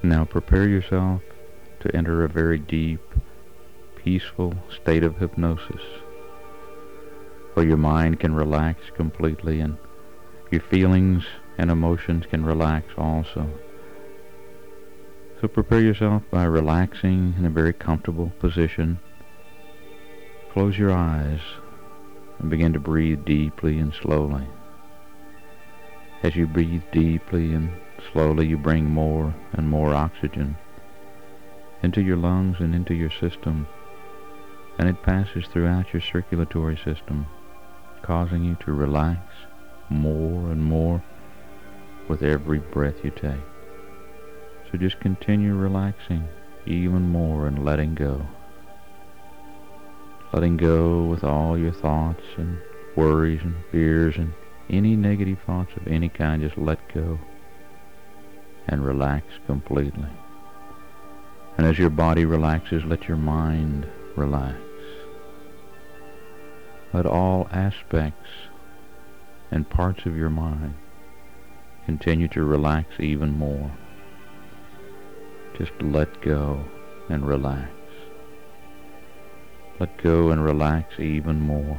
Now prepare yourself to enter a very deep, peaceful state of hypnosis where your mind can relax completely and your feelings and emotions can relax also. So prepare yourself by relaxing in a very comfortable position. Close your eyes and begin to breathe deeply and slowly. As you breathe deeply and slowly, you bring more and more oxygen into your lungs and into your system, and it passes throughout your circulatory system, causing you to relax more and more with every breath you take. So just continue relaxing even more and letting go. Letting go with all your thoughts and worries and fears and any negative thoughts of any kind. Just let go and relax completely. And as your body relaxes, let your mind relax. Let all aspects and parts of your mind continue to relax even more. Just let go and relax. Let go and relax even more.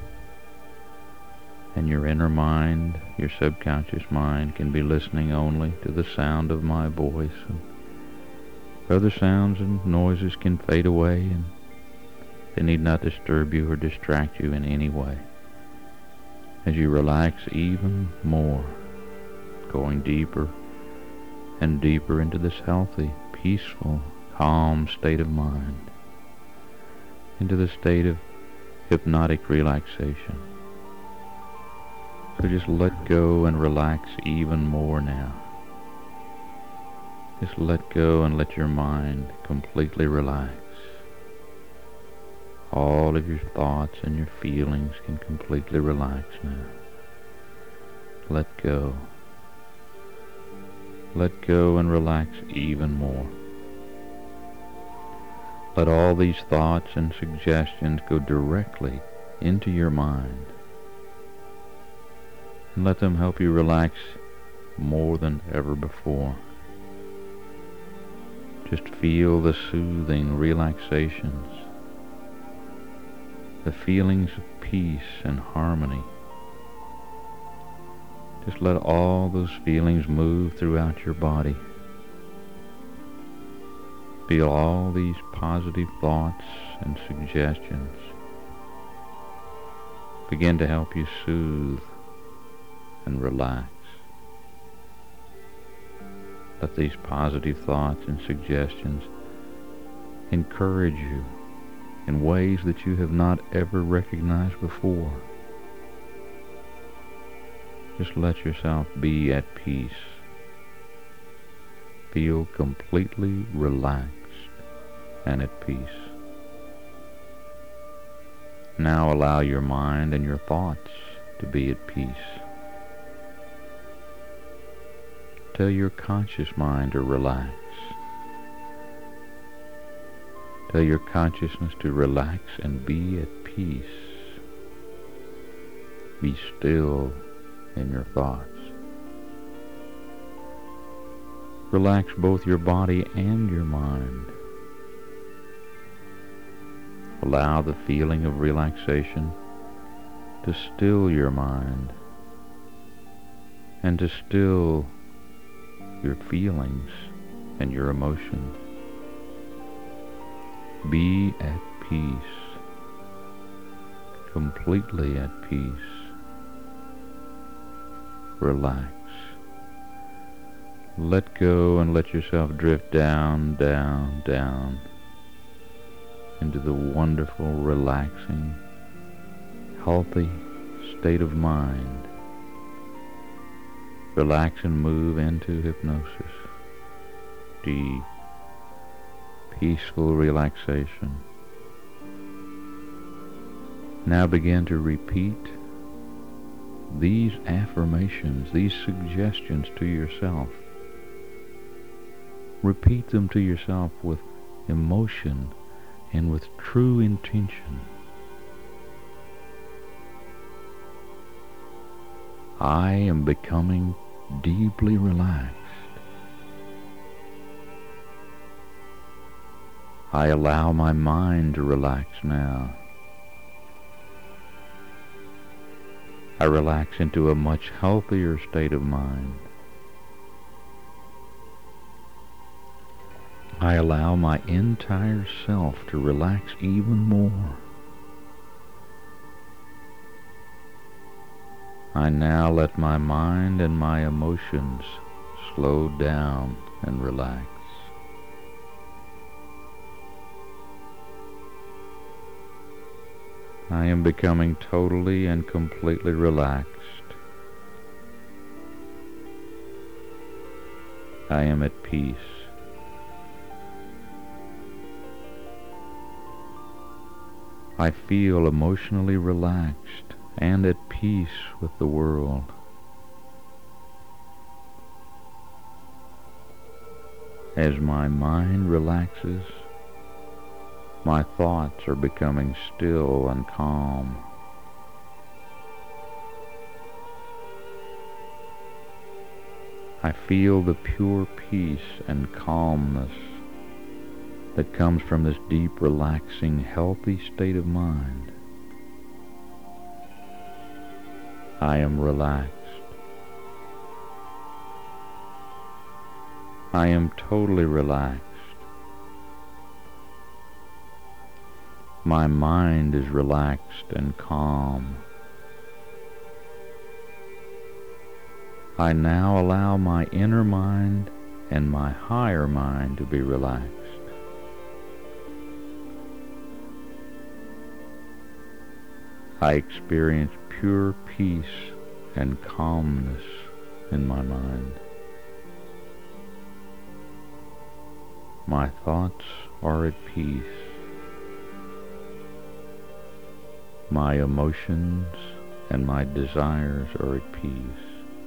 And your inner mind, your subconscious mind, can be listening only to the sound of my voice. And other sounds and noises can fade away, and they need not disturb you or distract you in any way. As you relax even more, going deeper and deeper into this healthy, peaceful, calm state of mind, into the state of hypnotic relaxation. So just let go and relax even more now. Just let go and let your mind completely relax. All of your thoughts and your feelings can completely relax now. Let go. Let go and relax even more. Let all these thoughts and suggestions go directly into your mind. And let them help you relax more than ever before. Just feel the soothing relaxations, the feelings of peace and harmony. Just let all those feelings move throughout your body. Feel all these positive thoughts and suggestions begin to help you soothe and relax. Let these positive thoughts and suggestions encourage you in ways that you have not ever recognized before. Just let yourself be at peace. Feel completely relaxed and at peace. Now allow your mind and your thoughts to be at peace. Tell your conscious mind to relax. Tell your consciousness to relax and be at peace. Be still in your thoughts. Relax both your body and your mind. Allow the feeling of relaxation to still your mind and to still your feelings and your emotions. Be at peace, completely at peace. Relax. Let go and let yourself drift down, down, down into the wonderful, relaxing, healthy state of mind. Relax and move into hypnosis. Deep, peaceful relaxation. Now begin to repeat these affirmations, these suggestions to yourself. Repeat them to yourself with emotion and with true intention. I am becoming deeply relaxed. I allow my mind to relax now. I relax into a much healthier state of mind. I allow my entire self to relax even more. I now let my mind and my emotions slow down and relax. I am becoming totally and completely relaxed. I am at peace. I feel emotionally relaxed and at peace with the world. As my mind relaxes, my thoughts are becoming still and calm. I feel the pure peace and calmness that comes from this deep, relaxing, healthy state of mind. I am relaxed. I am totally relaxed. My mind is relaxed and calm. I now allow my inner mind and my higher mind to be relaxed. I experience pure peace and calmness in my mind. My thoughts are at peace. My emotions and my desires are at peace.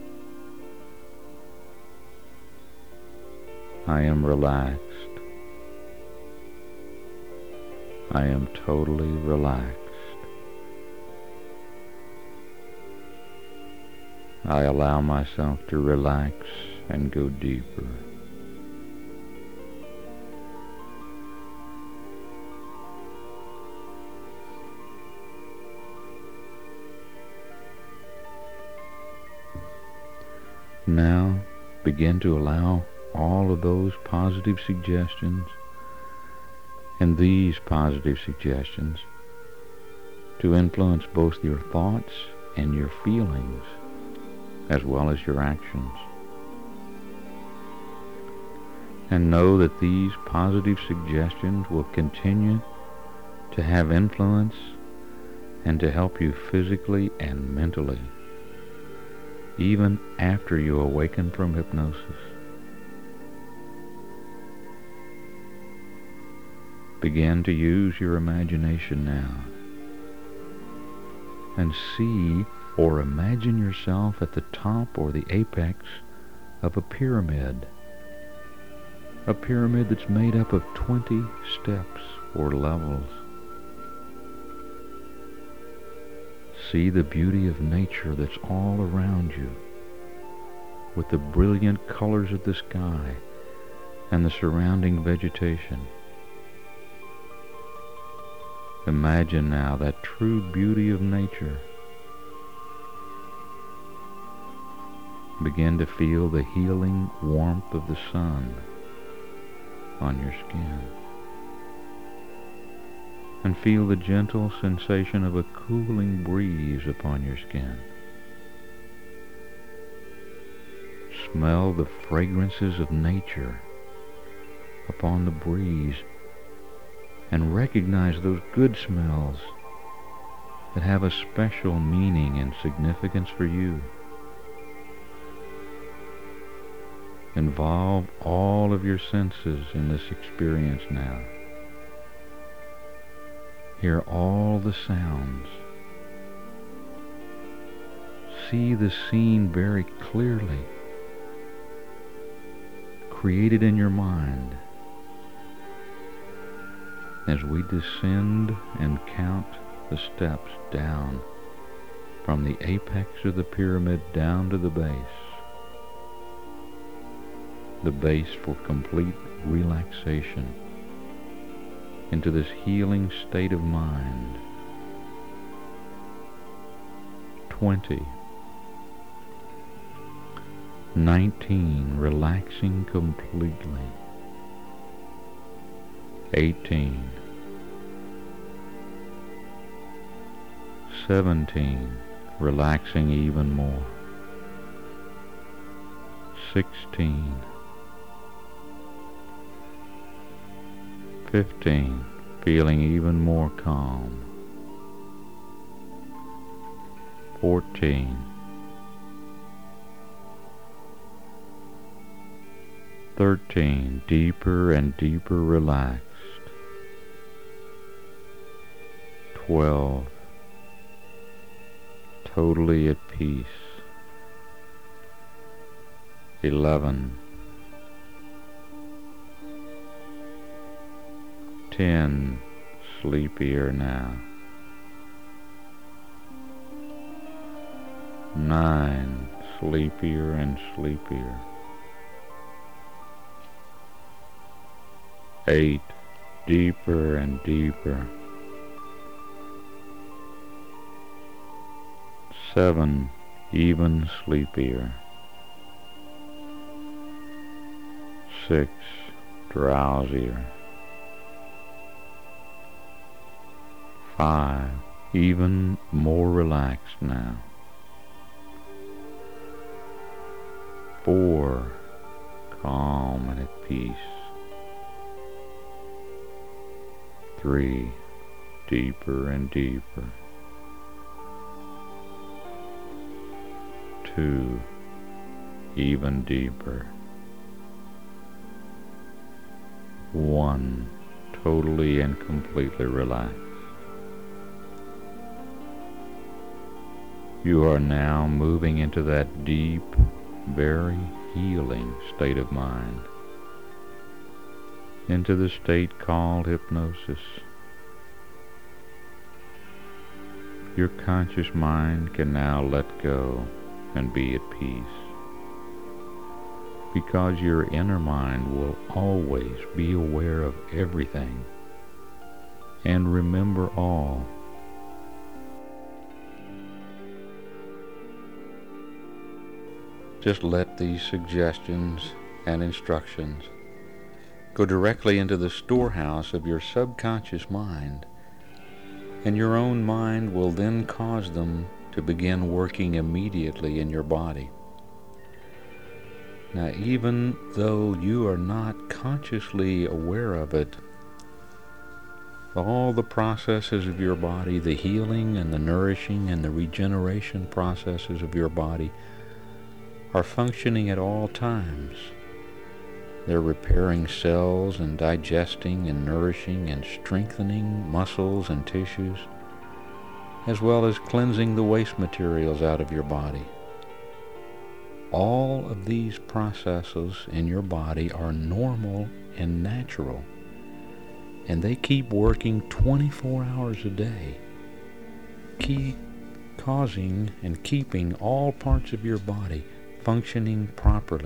I am relaxed. I am totally relaxed. I allow myself to relax and go deeper. Now begin to allow all of those positive suggestions and these positive suggestions to influence both your thoughts and your feelings, as well as your actions. And know that these positive suggestions will continue to have influence and to help you physically and mentally, even after you awaken from hypnosis. Begin to use your imagination now and see or imagine yourself at the top or the apex of a pyramid that's made up of 20 steps or levels. See the beauty of nature that's all around you, with the brilliant colors of the sky and the surrounding vegetation. Imagine now that true beauty of nature. Begin to feel the healing warmth of the sun on your skin. And feel the gentle sensation of a cooling breeze upon your skin. Smell the fragrances of nature upon the breeze and recognize those good smells that have a special meaning and significance for you. Involve all of your senses in this experience now. Hear all the sounds. See the scene very clearly, created in your mind, as we descend and count the steps down from the apex of the pyramid down to the base for complete relaxation into this healing state of mind. 20. 19. Relaxing completely. 18. 17. Relaxing even more. 16. 15. Feeling even more calm. 14. 13. Deeper and deeper relaxed. 12. Totally at peace. 11. 10. Sleepier now. 9. Sleepier and sleepier. 8. Deeper and deeper. 7. Even sleepier. 6. Drowsier. 5. Even more relaxed now. 4. Calm and at peace. 3. Deeper and deeper. 2. Even deeper. 1. Totally and completely relaxed. You are now moving into that deep, very healing state of mind, into the state called hypnosis. Your conscious mind can now let go and be at peace, because your inner mind will always be aware of everything and remember all. Just let these suggestions and instructions go directly into the storehouse of your subconscious mind, and your own mind will then cause them to begin working immediately in your body. Now, even though you are not consciously aware of it, all the processes of your body, the healing and the nourishing and the regeneration processes of your body are functioning at all times. They're repairing cells and digesting and nourishing and strengthening muscles and tissues, as well as cleansing the waste materials out of your body. All of these processes in your body are normal and natural, and they keep working 24 hours a day, causing and keeping all parts of your body functioning properly.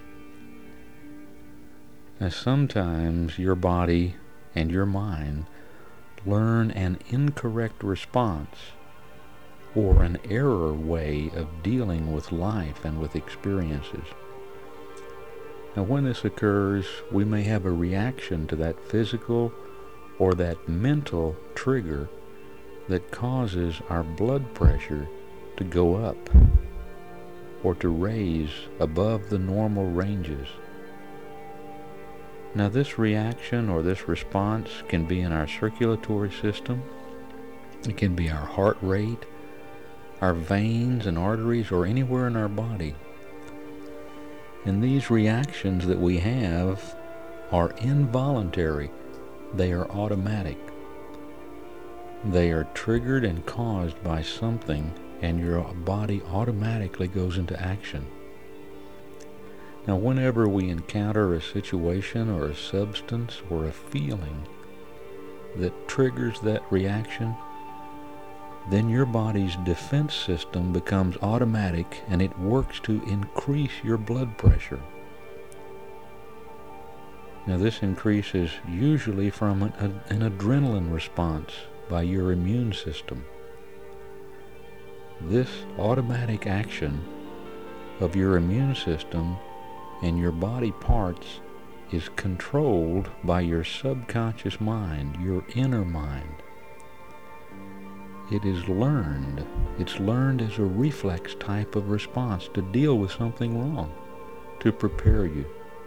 Now, sometimes your body and your mind learn an incorrect response or an error way of dealing with life and with experiences. Now, when this occurs, we may have a reaction to that physical or that mental trigger that causes our blood pressure to go up or to raise above the normal ranges. Now, this reaction or this response can be in our circulatory system. It can be our heart rate, our veins and arteries, or anywhere in our body. And these reactions that we have are involuntary. They are automatic. They are triggered and caused by something, and your body automatically goes into action. Now, whenever we encounter a situation or a substance or a feeling that triggers that reaction, then your body's defense system becomes automatic and it works to increase your blood pressure. Now this increase is usually from an adrenaline response by your immune system. This automatic action of your immune system and your body parts is controlled by your subconscious mind, your inner mind. It is learned. It's learned as a reflex type of response to deal with something wrong, to prepare you.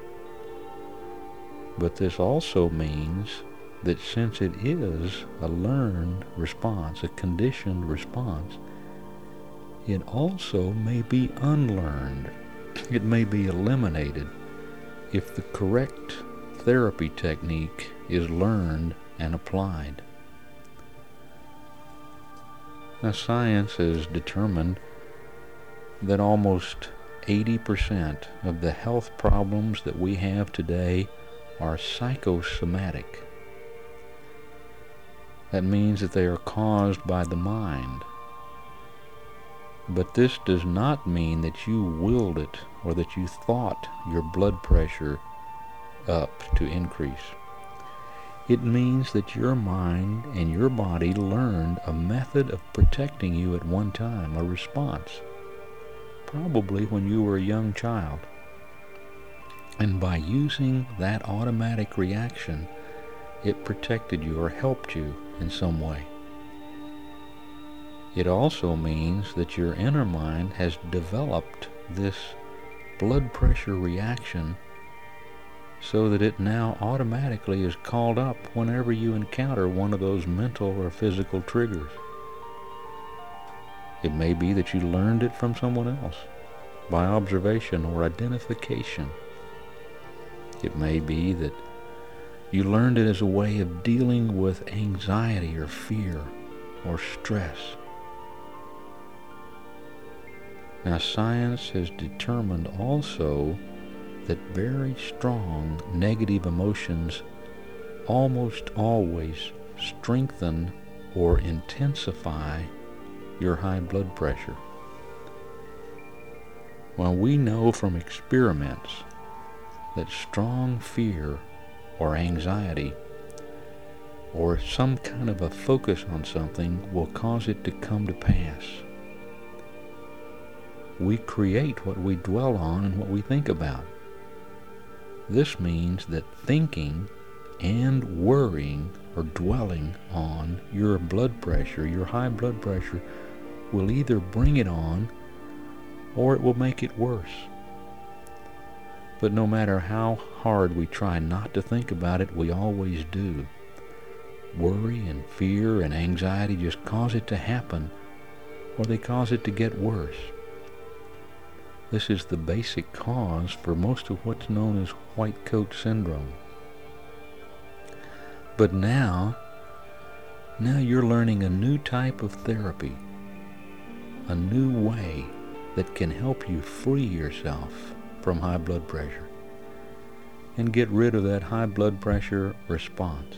But this also means that since it is a learned response, a conditioned response, it also may be unlearned. It may be eliminated if the correct therapy technique is learned and applied. Now, science has determined that almost 80% of the health problems that we have today are psychosomatic. That means that they are caused by the mind. But this does not mean that you willed it or that you thought your blood pressure up to increase. It means that your mind and your body learned a method of protecting you at one time, a response, probably when you were a young child. And by using that automatic reaction, it protected you or helped you in some way. It also means that your inner mind has developed this blood pressure reaction so that it now automatically is called up whenever you encounter one of those mental or physical triggers. It may be that you learned it from someone else by observation or identification. It may be that you learned it as a way of dealing with anxiety or fear or stress. Now, science has determined also that very strong negative emotions almost always strengthen or intensify your high blood pressure. Well, we know from experiments that strong fear or anxiety or some kind of a focus on something will cause it to come to pass. We create what we dwell on and what we think about. This means that thinking and worrying or dwelling on your blood pressure, your high blood pressure, will either bring it on or it will make it worse. But no matter how hard we try not to think about it, we always do. Worry and fear and anxiety just cause it to happen, or they cause it to get worse. This is the basic cause for most of what's known as white coat syndrome. But now you're learning a new type of therapy, a new way that can help you free yourself from high blood pressure and get rid of that high blood pressure response.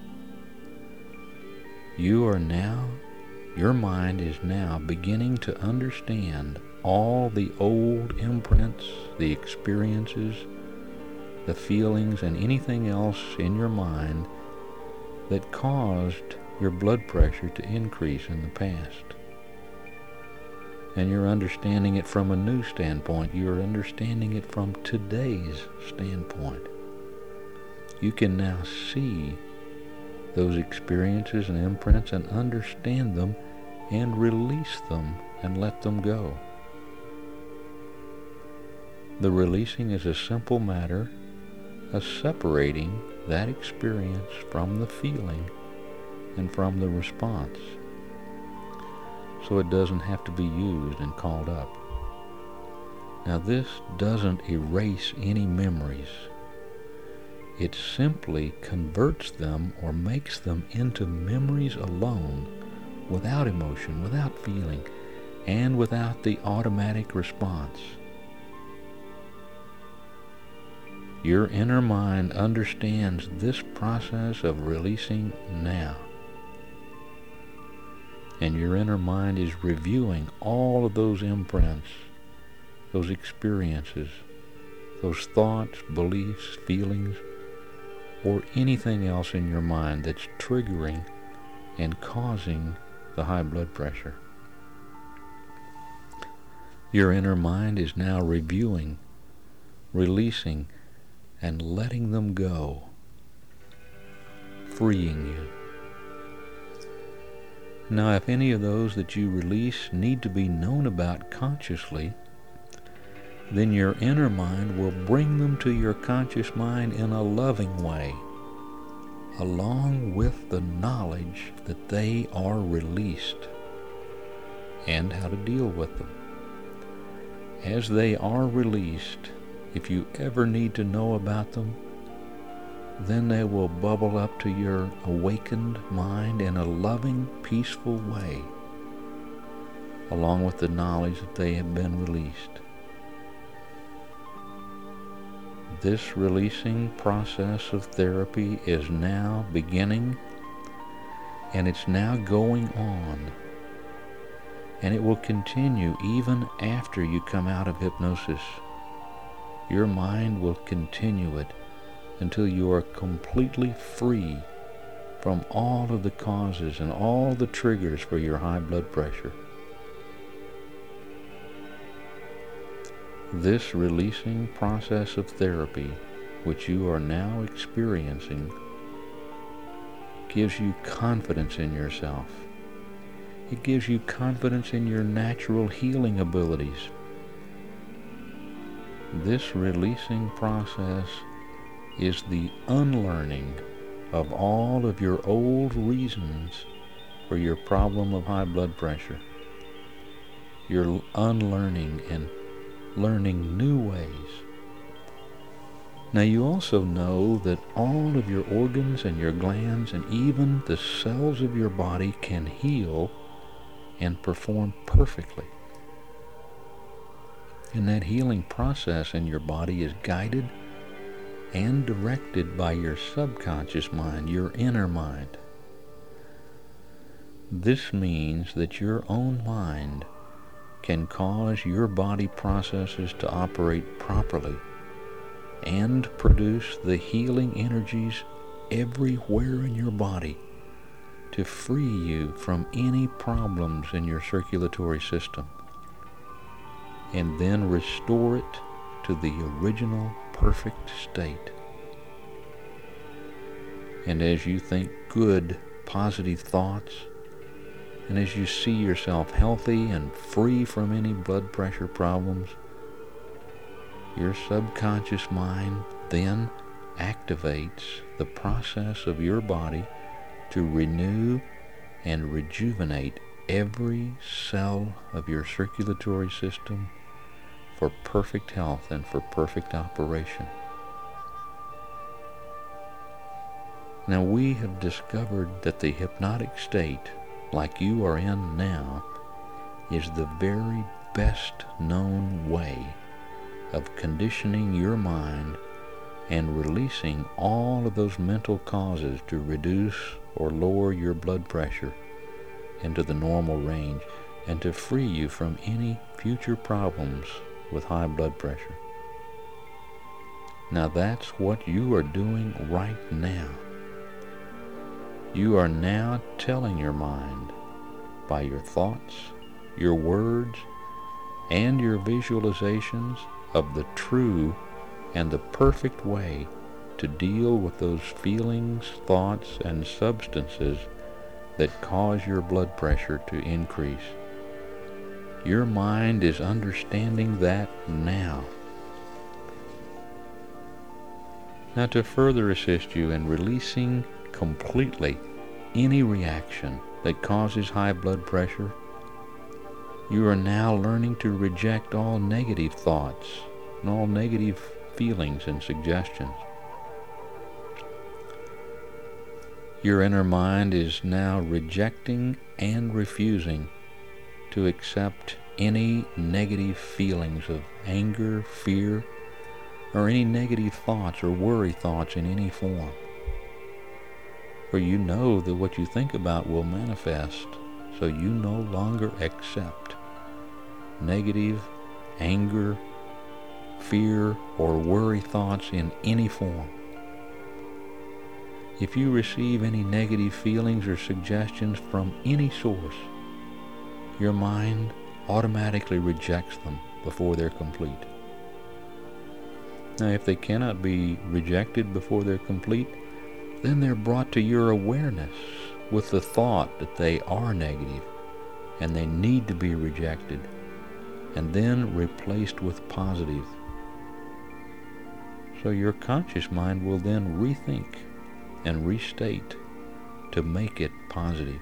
Your mind is now beginning to understand all the old imprints, the experiences, the feelings, and anything else in your mind that caused your blood pressure to increase in the past. And you're understanding it from a new standpoint. You're understanding it from today's standpoint. You can now see those experiences and imprints and understand them and release them and let them go. The releasing is a simple matter of separating that experience from the feeling and from the response, so it doesn't have to be used and called up. Now, this doesn't erase any memories. It simply converts them or makes them into memories alone, without emotion, without feeling, and without the automatic response. Your inner mind understands this process of releasing now. And your inner mind is reviewing all of those imprints, those experiences, those thoughts, beliefs, feelings, or anything else in your mind that's triggering and causing the high blood pressure. Your inner mind is now reviewing, releasing, and letting them go, freeing you. Now, if any of those that you release need to be known about consciously, then your inner mind will bring them to your conscious mind in a loving way, along with the knowledge that they are released and how to deal with them. As they are released, if you ever need to know about them, then they will bubble up to your awakened mind in a loving, peaceful way, along with the knowledge that they have been released. This releasing process of therapy is now beginning, and it's now going on, and it will continue even after you come out of hypnosis. Your mind will continue it until you are completely free from all of the causes and all the triggers for your high blood pressure. This releasing process of therapy, which you are now experiencing, gives you confidence in yourself. It gives you confidence in your natural healing abilities. This releasing process is the unlearning of all of your old reasons for your problem of high blood pressure. You're unlearning and learning new ways. Now, you also know that all of your organs and your glands and even the cells of your body can heal and perform perfectly. And that healing process in your body is guided and directed by your subconscious mind, your inner mind. This means that your own mind can cause your body processes to operate properly and produce the healing energies everywhere in your body to free you from any problems in your circulatory system, and then restore it to the original perfect state. And as you think good, positive thoughts, and as you see yourself healthy and free from any blood pressure problems, your subconscious mind then activates the process of your body to renew and rejuvenate every cell of your circulatory system for perfect health and for perfect operation. Now, we have discovered that the hypnotic state, like you are in now, is the very best known way of conditioning your mind and releasing all of those mental causes to reduce or lower your blood pressure into the normal range and to free you from any future problems with high blood pressure. Now, that's what you are doing right now. You are now telling your mind by your thoughts, your words, and your visualizations of the true and the perfect way to deal with those feelings, thoughts, and substances that cause your blood pressure to increase. Your mind is understanding that now. Now, to further assist you in releasing completely any reaction that causes high blood pressure, you are now learning to reject all negative thoughts and all negative feelings and suggestions. Your inner mind is now rejecting and refusing to accept any negative feelings of anger, fear, or any negative thoughts or worry thoughts in any form. For you know that what you think about will manifest, so you no longer accept negative, anger, fear, or worry thoughts in any form. If you receive any negative feelings or suggestions from any source, your mind automatically rejects them before they're complete. Now, if they cannot be rejected before they're complete, then they're brought to your awareness with the thought that they are negative and they need to be rejected, and then replaced with positive. So your conscious mind will then rethink and restate to make it positive.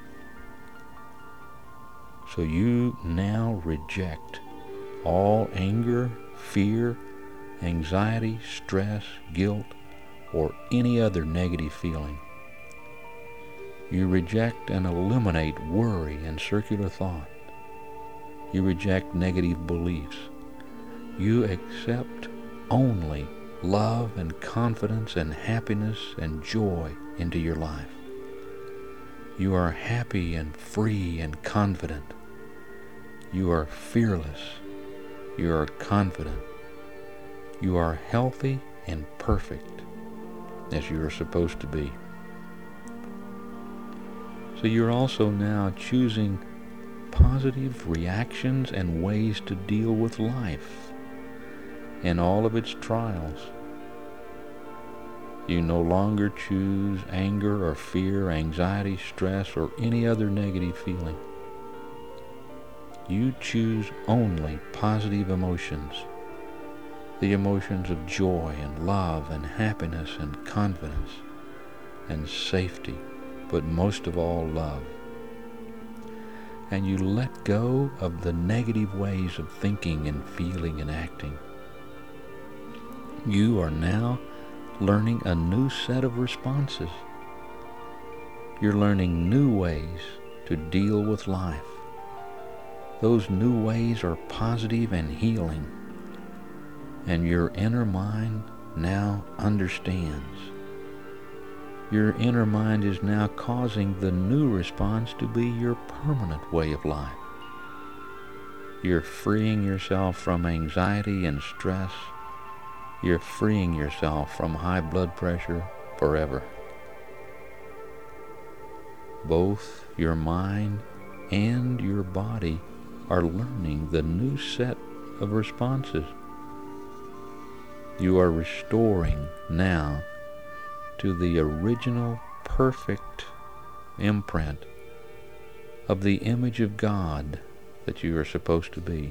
So you now reject all anger, fear, anxiety, stress, guilt, or any other negative feeling. You reject and eliminate worry and circular thought. You reject negative beliefs. You accept only love and confidence and happiness and joy into your life. You are happy and free and confident. You are fearless. You are confident. You are healthy and perfect, as you are supposed to be. So you're also now choosing positive reactions and ways to deal with life and all of its trials. You no longer choose anger or fear, anxiety, stress, or any other negative feeling. You choose only positive emotions, the emotions of joy and love and happiness and confidence and safety, but most of all love. And you let go of the negative ways of thinking and feeling and acting. You are now learning a new set of responses. You're learning new ways to deal with life. Those new ways are positive and healing, and your inner mind now understands. Your inner mind is now causing the new response to be your permanent way of life. You're freeing yourself from anxiety and stress. You're freeing yourself from high blood pressure forever. Both your mind and your body are learning the new set of responses. You are restoring now to the original perfect imprint of the image of God that you are supposed to be.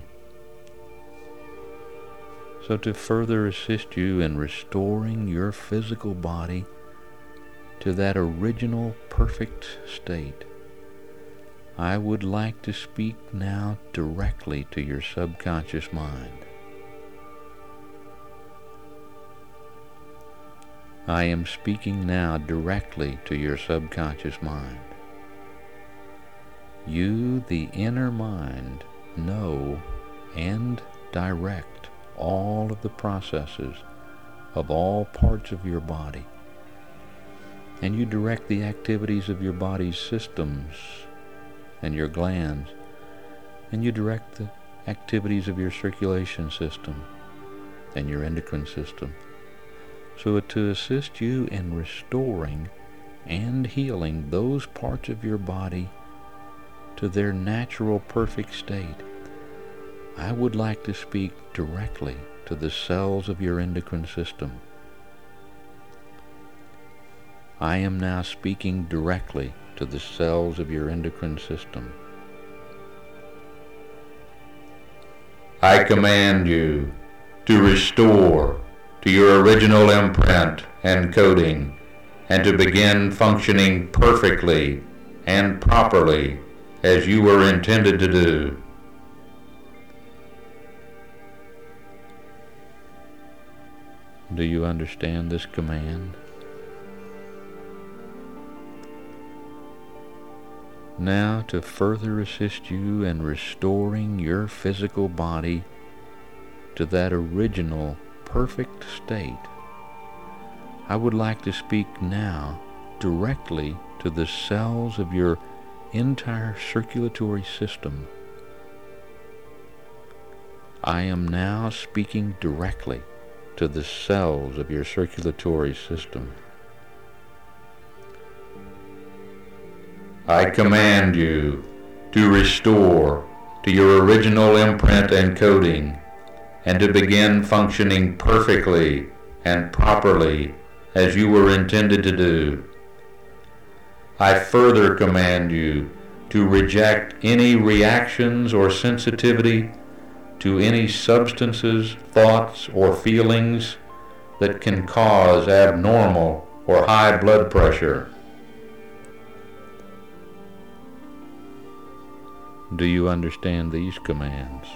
So to further assist you in restoring your physical body to that original perfect state, I would like to speak now directly to your subconscious mind. I am speaking now directly to your subconscious mind. You, the inner mind, know and direct all of the processes of all parts of your body. And you direct the activities of your body's systems and your glands. And you direct the activities of your circulation system and your endocrine system. So to assist you in restoring and healing those parts of your body to their natural perfect state, I would like to speak directly to the cells of your endocrine system. I am now speaking directly to the cells of your endocrine system. I command you to restore to your original imprint and coding, and to begin functioning perfectly and properly as you were intended to do. Do you understand this command? Now, to further assist you in restoring your physical body to that original perfect state, I would like to speak now directly to the cells of your entire circulatory system. I am now speaking directly to the cells of your circulatory system. I command you to restore to your original imprint and coding, and to begin functioning perfectly and properly as you were intended to do. I further command you to reject any reactions or sensitivity to any substances, thoughts, or feelings that can cause abnormal or high blood pressure. Do you understand these commands?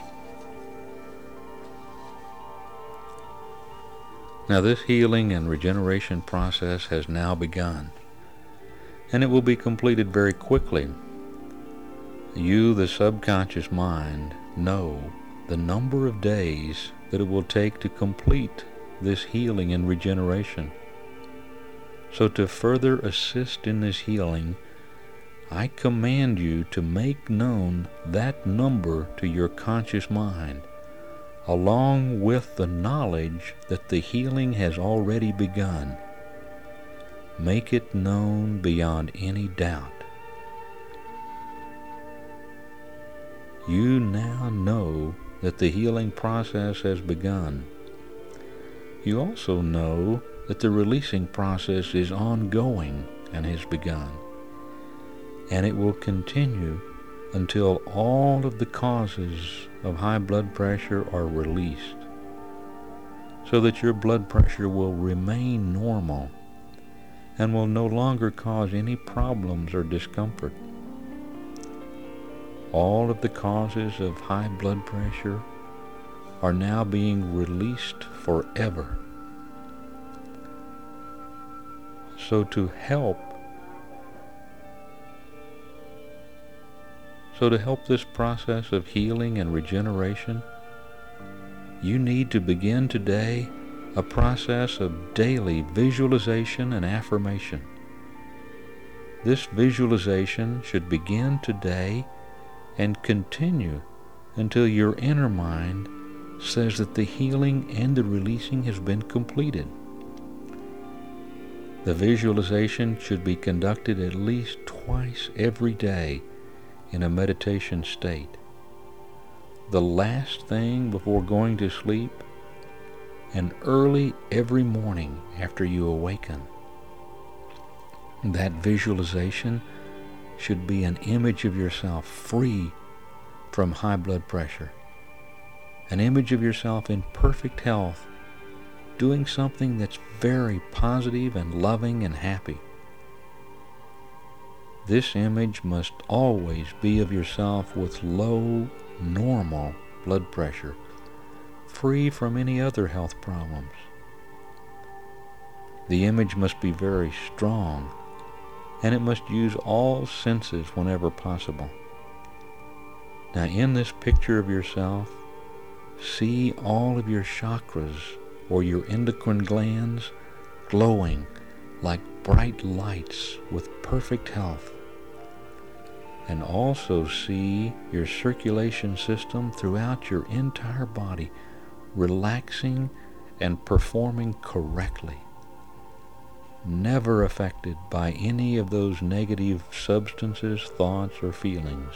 Now this healing and regeneration process has now begun, and it will be completed very quickly. You, the subconscious mind, know the number of days that it will take to complete this healing and regeneration. So to further assist in this healing, I command you to make known that number to your conscious mind, along with the knowledge that the healing has already begun. Make it known beyond any doubt. You now know that the healing process has begun. You also know that the releasing process is ongoing and has begun, and it will continue until all of the causes of high blood pressure are released, so that your blood pressure will remain normal and will no longer cause any problems or discomfort. All of the causes of high blood pressure are now being released forever. So to help this process of healing and regeneration, you need to begin today a process of daily visualization and affirmation. This visualization should begin today and continue until your inner mind says that the healing and the releasing has been completed. The visualization should be conducted at least twice every day in a meditation state. The last thing before going to sleep, and early every morning after you awaken. That visualization should be an image of yourself free from high blood pressure, an image of yourself in perfect health, doing something that's very positive and loving and happy. This image must always be of yourself with low, normal blood pressure, free from any other health problems. The image must be very strong, and it must use all senses whenever possible. Now, in this picture of yourself, see all of your chakras or your endocrine glands glowing like bright lights with perfect health. And also see your circulation system throughout your entire body relaxing and performing correctly, never affected by any of those negative substances, thoughts, or feelings.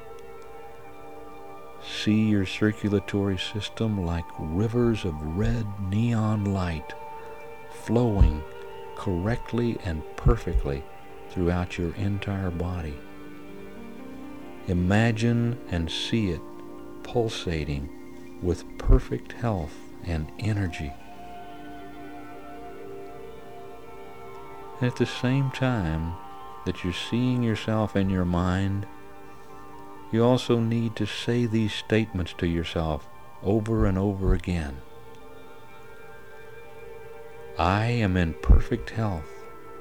See your circulatory system like rivers of red neon light flowing correctly and perfectly throughout your entire body. Imagine and see it pulsating with perfect health and energy. And at the same time that you're seeing yourself in your mind, you also need to say these statements to yourself over and over again. I am in perfect health.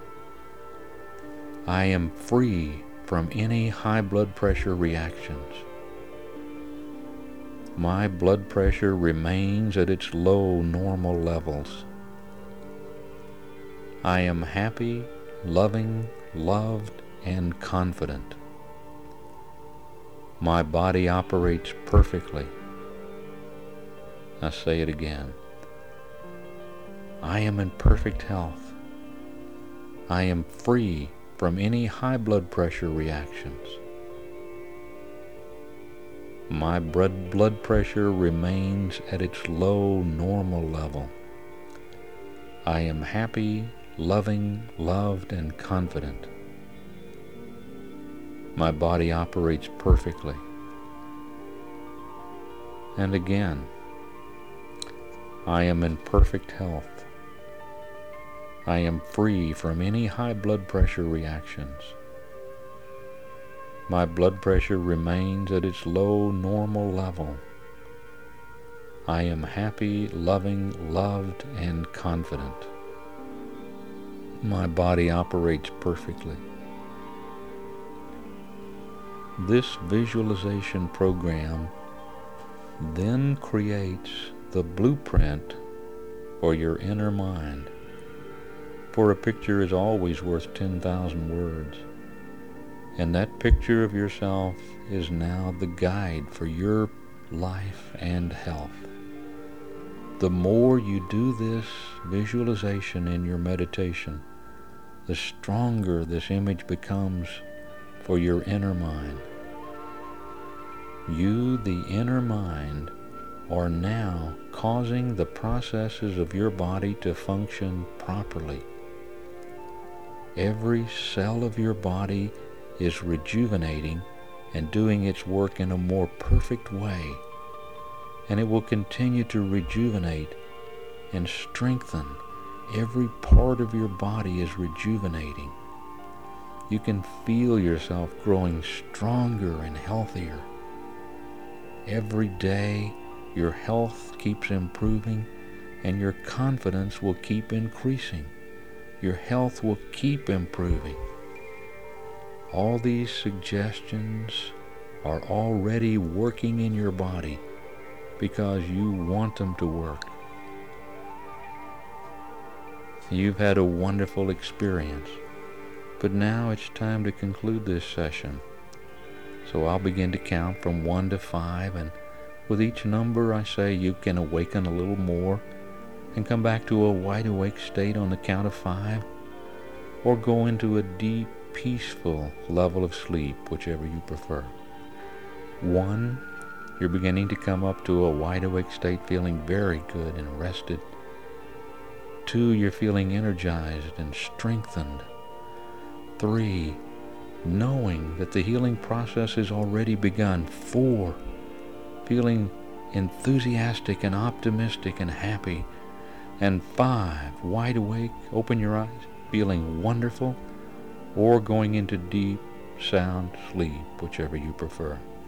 I am free from any high blood pressure reactions. My blood pressure remains at its low normal levels. I am happy, loving, loved, and confident. My body operates perfectly. I say it again. I am in perfect health. I am free from any high blood pressure reactions. My blood pressure remains at its low normal level. I am happy, loving, loved, and confident. My body operates perfectly. And again, I am in perfect health. I am free from any high blood pressure reactions. My blood pressure remains at its low normal level. I am happy, loving, loved, and confident. My body operates perfectly. This visualization program then creates the blueprint for your inner mind. For a picture is always worth 10,000 words. And that picture of yourself is now the guide for your life and health. The more you do this visualization in your meditation, the stronger this image becomes for your inner mind. You, the inner mind, are now causing the processes of your body to function properly. Every cell of your body is rejuvenating and doing its work in a more perfect way, and it will continue to rejuvenate and strengthen. Every part of your body is rejuvenating. You can feel yourself growing stronger and healthier. Every day your health keeps improving and your confidence will keep increasing. Your health will keep improving. All these suggestions are already working in your body because you want them to work. You've had a wonderful experience, but now it's time to conclude this session. So I'll begin to count from 1 to 5, and with each number I say you can awaken a little more and come back to a wide awake state on the count of 5, or go into a deep, peaceful level of sleep, whichever you prefer. 1, you're beginning to come up to a wide awake state, feeling very good and rested. 2, you're feeling energized and strengthened. 3, knowing that the healing process has already begun. 4, feeling enthusiastic and optimistic and happy. And 5, wide awake, open your eyes, feeling wonderful, or going into deep, sound sleep, whichever you prefer.